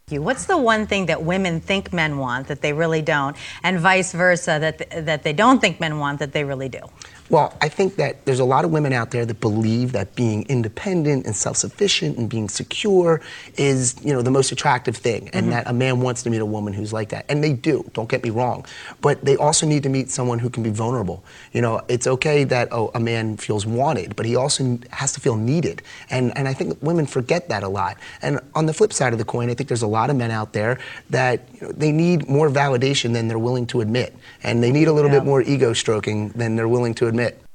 What's the one thing that women think men want that they really don't, and vice versa, that they don't think men want that they really do? Well, I think that there's a lot of women out there that believe that being independent and self-sufficient and being secure is, the most attractive thing, and that a man wants to meet a woman who's like that. And they do, don't get me wrong. But they also need to meet someone who can be vulnerable. It's okay that a man feels wanted, but he also has to feel needed. And I think women forget that a lot. And on the flip side of the coin, I think there's a lot of men out there that they need more validation than they're willing to admit. And they need a little bit more ego stroking than they're willing to admit.